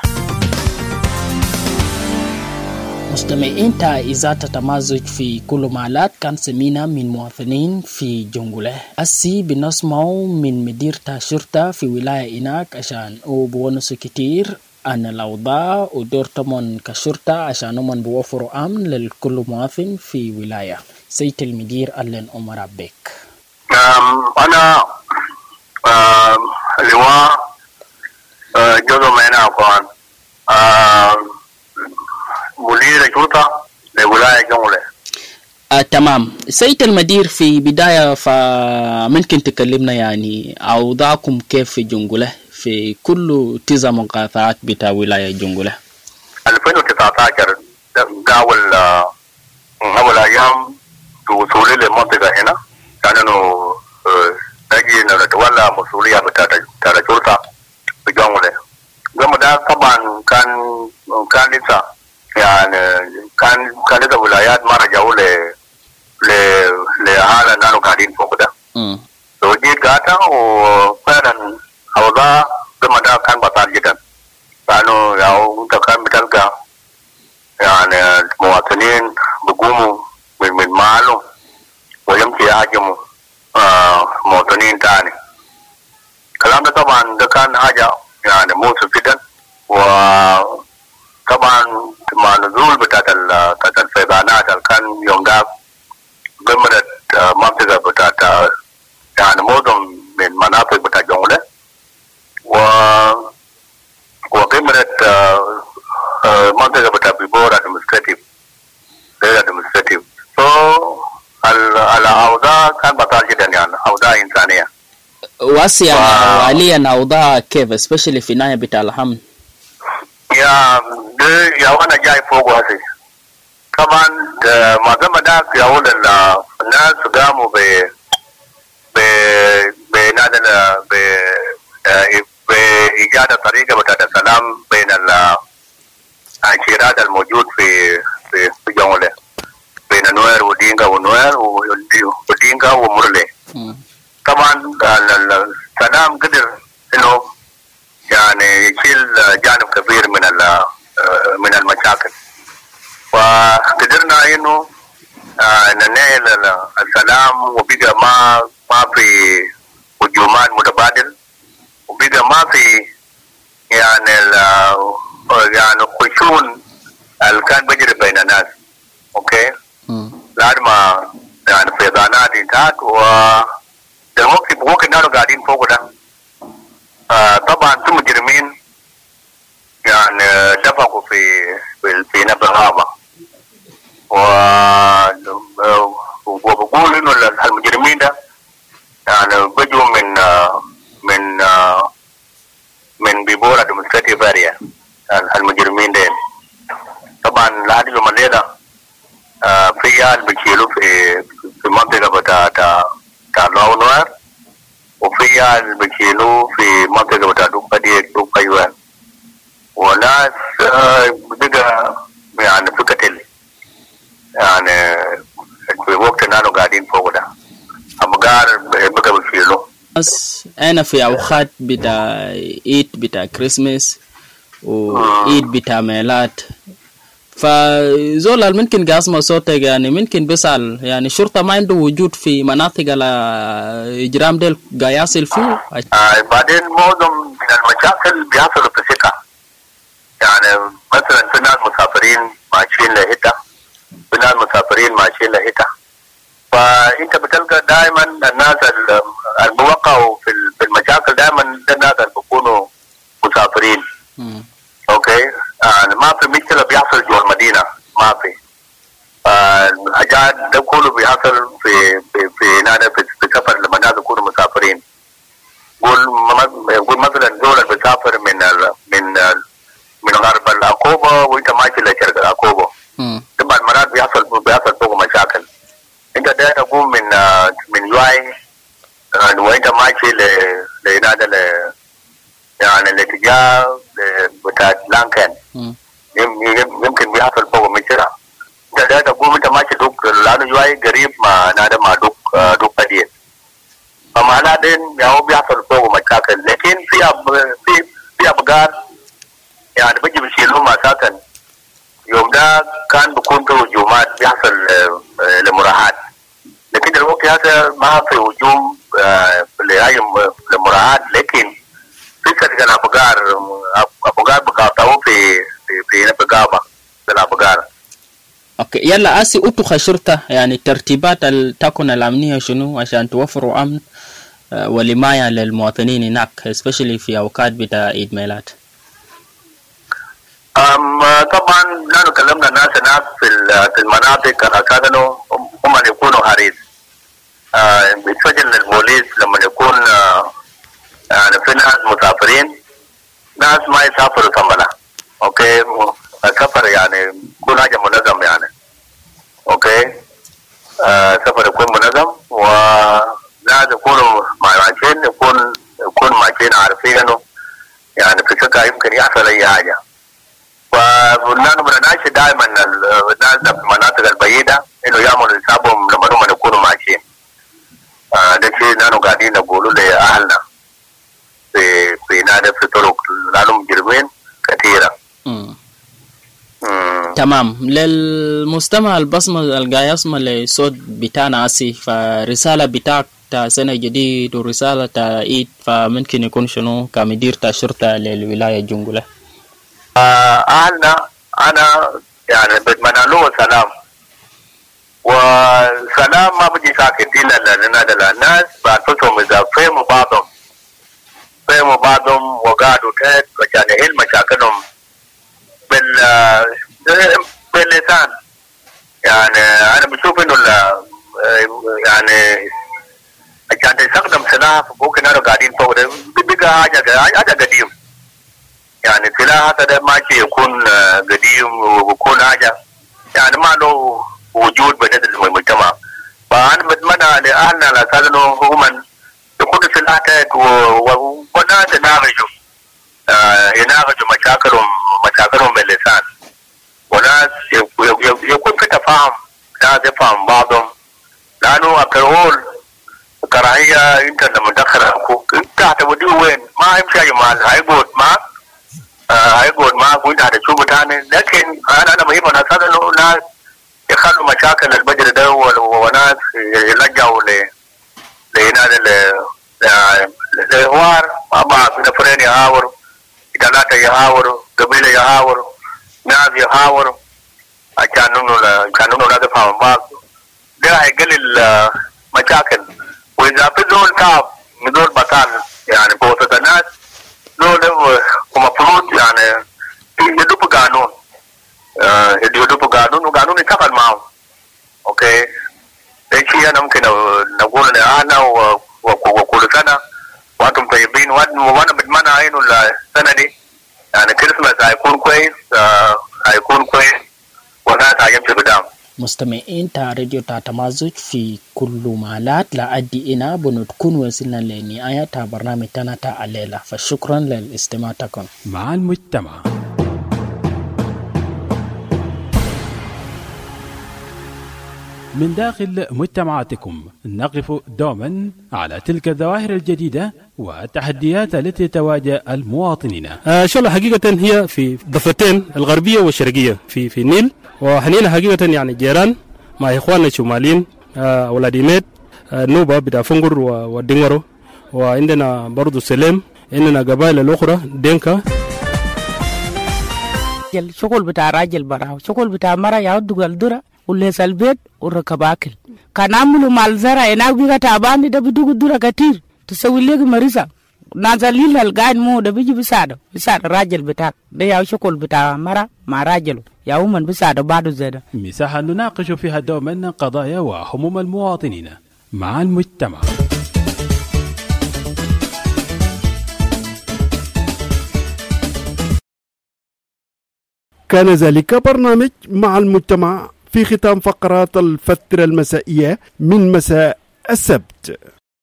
مستمعين إذاعة تمازج في كل مالات كان سمينا من مواطنين في جنجولة أسي بنسمعوا من مدير الشرطة في ولاية إناك عشان وبونسوا كتير عن الأوضاع ودور تمن كشرطة عشان هم بوفروا أمن لكل مواطن في ولاية. سيد المدير ألين عمر عبيك. أنا لواء جزء من أفغان مدير الشرطة لولاية جنجولة. آه، تمام. سيد المدير في بداية فممكن تكلمنا يعني أوضاعكم كيف في جنجولة في كل تسع مقاطعات بتاع ولاية جنجولة؟ ألفين وتسعة عشر أول أول أيام وصولي للمنطقة هنا كانوا نجي نتولى مسؤولية بتاع الشرطة في جنجولة. قبل ده طبعا كان كان لسه يعني كان كان لسه ولايات ما رجعوا ل ل لحالة نانو قاعدين فوق ده. لو جيت قاعدة وفعلا أوضاع قبل ده كان بطال جدا. كانوا ياو كان بتلقى يعني المواطنين بيقوموا من من مالهم ويمشي يهاجموا آه مواطنين تاني. الكلام ده طبعا ده كان حاجة يعني مؤسف جدا. وطبعا مع نزول بتاعت بتاعت الفيضانات اللي كان يوم ده قمرت منطقة بتاعت يعني معظم من مناطق بتاعت جنجولة و وقمرت منطقة بتاعت بيبور administrative غير administrative. so الأوضاع كان بطال جدا يعني أوضاع إنسانية. واسيا حاليا أوضاع كيف especially في ناحية بتاع الحمل؟ يا ده يا وانا جاي فوق هسي طبعا ما زال ده في أول الناس قاموا ب ب بنادنا ب بإيجاد طريقة بتاعت السلام بين الانشراط الموجود في في في جنجولة بين نوير ودينغا ونوير ودينغا ومرلي. طبعا السلام قدر انه يعني يشيل جانب كبير من من المشاكل وقدرنا انه ننهي السلام وبقى ما ما في هجومات متبادل وبقى ما في يعني يعني خشون اللي كان بيجري بين الناس. اوكي بعد ما يعني فيضانات انتهت و دلوقتي بوقت نحن قاعدين فوق ده آه طبعا في مجرمين يعني دفقوا في في, في نبض الغابة و وبقول انه المجرمين ده يعني بيجوا من من من بيبور administrative area. المجرمين دين طبعا لحد يوم الليلة في عيال بيشيلوا في في منطقة بتاع بتاع لونوار وفي عيال بيشيلوا في منطقة بتاع دوبا ديك دوبا يوان وناس بقى يعني في قتل يعني في وقت نحن قاعدين فوق ده أمقار بقى بيشيلوا. أنا في أوقات بتاع عيد بتاع كريسماس وعيد بتاع ميلاد فزول ممكن قاسم صوتك يعني ممكن بيسأل يعني الشرطة ما عنده وجود في مناطق الإجرام ديل قياصل فيه. آه بعدين معظم من المشاكل بيحصلوا في ثقة يعني مثلا في ناس مسافرين ماشيين لهتا في ناس مسافرين ماشيين لهتا فأنت بتلقى دائما الناس الموقعوا في المشاكل دائما الناس اللي بيكونوا مسافرين. اوكي يعني ما في مشكلة بيحصل جوا المدينة ما في الحاجات ده كله بيحصل في في في نادي في, في سفر لما الناس يكونوا مسافرين. قول قول مثلا دول اللي بيسافر من ال من ال من غرب العقوبة وانت ماشي لشرق العقوبة طبعا مرات بيحصل بيحصل فوق مشاكل. انت ده تقوم من من يواي وانت ماشي ل لنادي ل يعني الاتجاه بتاع لانكن يمكن بيحصل فوق مشكلة. انت ده تقوم انت ماشي دوك لانه جواي قريب ما نادي ما دوك دوك بديل وبعدين يعني بيحصل فوق مشاكل. لكن في أب في في ابقار يعني بيجي بيشيلهم اساسا. يوم ده كان بيكون في هجومات بيحصل لمراهات، لكن دلوقتي هذا ما في هجوم لأي لمراهات، لكن في سرقة الابقار ابقار بقاطعوا في في في نقابة الابقار. اوكي يلا اسي اتخذ شرطة يعني الترتيبات تكون الامنية شنو عشان توفروا امن ولمايا للمواطنين هناك especially في اوقات بتاع عيد ميلاد. أم طبعا نحن كلمنا الناس هناك في في المناطق الأساسا هم اللي يكونوا حريص. أه بيتفجر البوليس لما يكون أه يعني في ناس مسافرين، ناس ما يسافروا ثمنا. اوكي السفر يعني يكون حاجة منظم يعني. اوكي أه سفر يكون منظم وناس يكونوا ماشيين يكون يكون ماشيين عارفين انه يعني في سكة يمكن يحصل اي حاجة. فنحن بنناشد دائما الناس في المناطق البعيدة انه يعملوا حسابهم لما هم يكونوا ماشيين. آه ده شيء نحن قاعدين نقوله لأهلنا في في نادي في طرق لانهم مجرمين كثيرة. امم تمام. للمستمع البصمة القاعد يسمع لصوت بتاعنا اسي، فرسالة بتاعك تا سنة جديد ورسالة تا عيد فممكن يكون شنو كمدير تا شرطة للولاية جنجولة؟ أهلنا أنا يعني بتمنى له سلام، والسلام ما بيجي ساكتين لنا الناس بأنفسهم إذا فهموا بعضهم فهموا بعضهم وقعدوا تحت عشان يحل مشاكلهم بال باللسان. يعني أنا بشوف إنه يعني عشان تستخدم سلاح ممكن أنا قاعدين فوق ده بيبقى حاجة حاجة قديم. يعني سلاح هذا ما شيء يكون قديم ويكون حاجة يعني ما له وجود بالنسبة للمجتمع. فأنا بتمنى لأهلنا على أساس إنه هم يكونوا سلاح تحت والناس يناقشوا يناقشوا مشاكلهم مشاكلهم باللسان، وناس يكون في تفاهم، ناس يفهم بعضهم. لأنه أبترول كراهية أنت لما تدخل أخوك أنت هتوديه وين؟ ما يمشي أي مال هيقعد معك هيقعد معك وأنت هتشوفه تاني. لكن أنا أنا مهم أنا أساس إنه ناس يخلوا مشاكل البجر ده وناس يلجأوا ل لهنا للحوار مع بعض، نفرين يحاوروا، ثلاثة يحاوروا، قبيلة يحاوروا، ناس يحاوروا عشان إنه عشان إنه لا يفهموا بعض. ده هيقلل مشاكل. وإذا في زول صعب من زول بطال يعني في وسط الناس زول ومفروض يعني يدوبوا قانون يدوبوا قانون وقانون يتفق معهم. أوكي ده شيء أنا ممكن نقول لأهلنا وكل سنة وأنتم طيبين. وأنا بتمنى إنه السنة دي يعني كريسماس هيكون كويس هيكون كويس والناس هيمشي قدام. مستمعين تا راديو تا تمازج في كل مالات لأدي إنا بنتكون وصلنا لنهاية تا برنامج تانا تا الليلة، فشكرا للاستماعتكم مع المجتمع. من داخل مجتمعاتكم نقف دوما على تلك الظواهر الجديدة والتحديات التي تواجه المواطنين. آه شاء الله حقيقة هي في ضفتين الغربية والشرقية في في النيل، وحنينا حقيقة يعني جيران مع إخواننا الشماليين آه أولاد ميت آه نوبة بتاع فنجر والدنغرو، وعندنا برضو سلام، عندنا قبائل الأخرى دينكا. شغل بتاع راجل براو، شغل بتاع مرة يعود قلدرة وليس البيت وركب أكل. كان عملوا مال زرع هناك بيجا تعبان ده بدو قدرة كتير تسوي لك مريضة نازلين القاعد مو ده بيجي بساعده بساعد الراجل بتاعك ده يا شغل بتاع مرة مع راجله يا ومن بساعده بعده زيادة. مساحة نناقش فيها دوما قضايا وهموم المواطنين مع المجتمع. كان ذلك برنامج مع المجتمع في ختام فقرات الفترة المسائية من مساء السبت،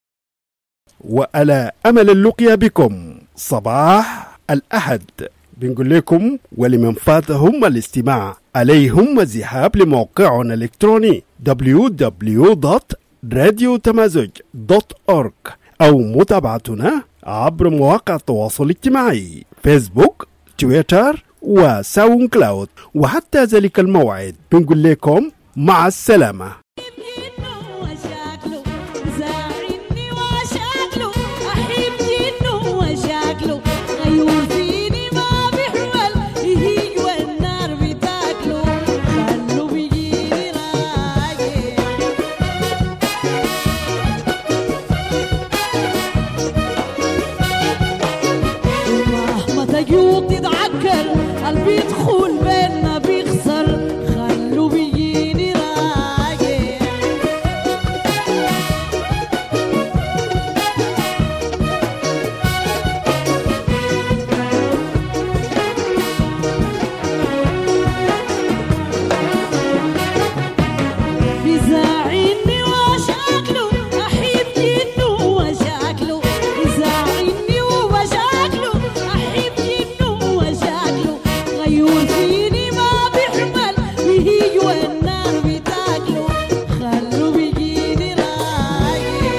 وعلى أمل اللقيا بكم صباح الأحد. بنقول لكم ولمن فاتهم الاستماع عليهم الذهاب لموقعنا الإلكتروني دبليو دبليو دبليو دوت راديو تمازج دوت أورج أو متابعتنا عبر مواقع التواصل الاجتماعي فيسبوك، تويتر وساوند كلاود. وحتى ذلك الموعد بنقول لكم مع السلامة. قلبي يدخل بيننا بيخسر خلو بيجيني راجع. بيزعلني وشكله أحب جنه وشكله، بيزعلني وشكله أحب جنه وشكله، غيور فيني ما بيحمل ويهيج والنار بتاكله خلو بيجيني راجع.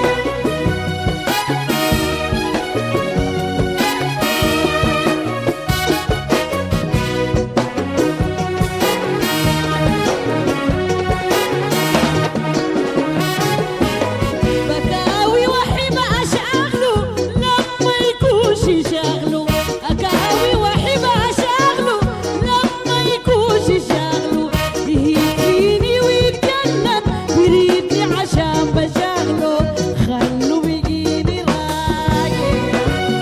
بكاوي وحب أشغله لما يكونش شغله، أكاوي وحب أشغله لما يكونش شغله، يهيجيني ويتجنن يريدني عشان بشغله خلو بيجيني راجع.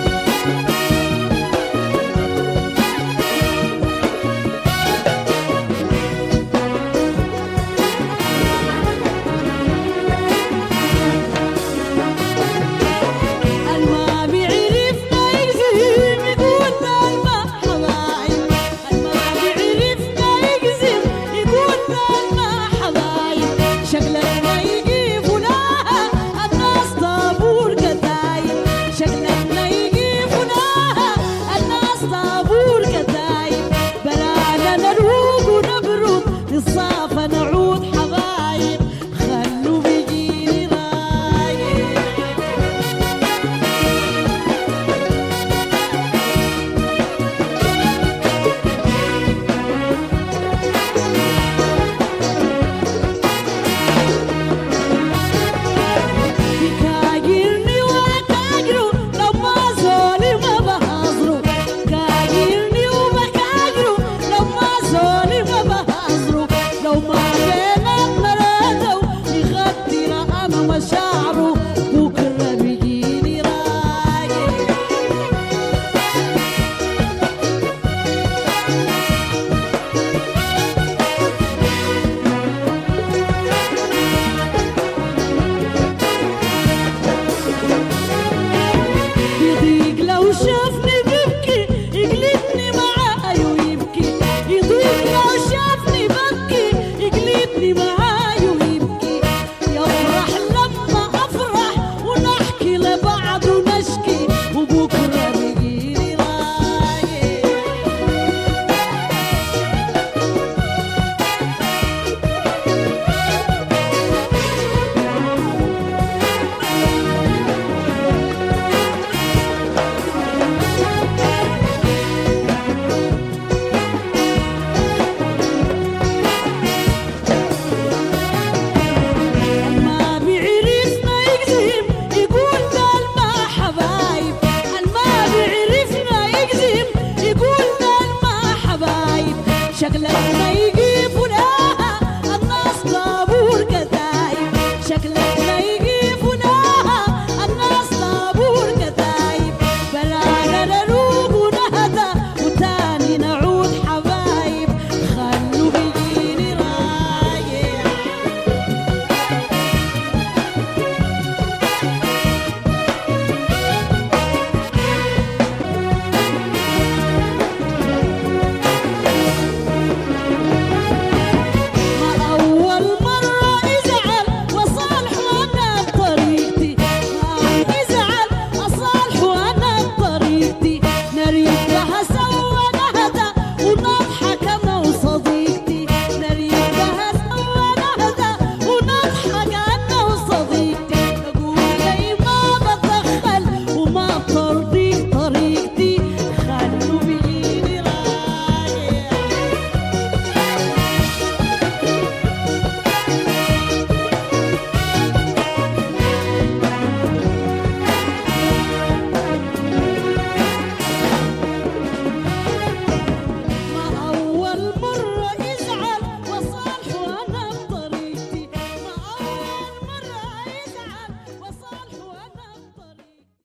الما بيعرفنا يقزم يقولنا الما حبايب، الما بيعرفنا يقزم يقولنا الما حبايب، شكلنا يجيبوناها الناس طابور كتايب، شكلنا يجيبوناها الناس طابور كتايب، بلانا نروق ونبرد للصافة نعود حبايب خلو بيجيني رايق. كاجرني وكاجرو لما زولي ما بهزرو، كاجرني وبكاجرو لما زولي ما بهزرو، لو ما بينا نرادو يخدر أنا مشاعره بكرة بيجيني رايق. يضيق لو شافني